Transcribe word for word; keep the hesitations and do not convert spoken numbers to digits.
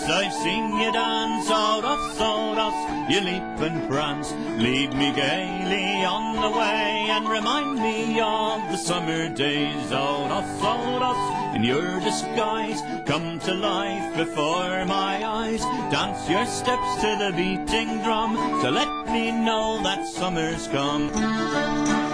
I've seen you dance, out us, out us, you leap and prance. Lead me gaily on the way and remind me of the summer days. Out us, out us, in your disguise, come to life before my eyes. Dance your steps to the beating drum to let me know that summer's come.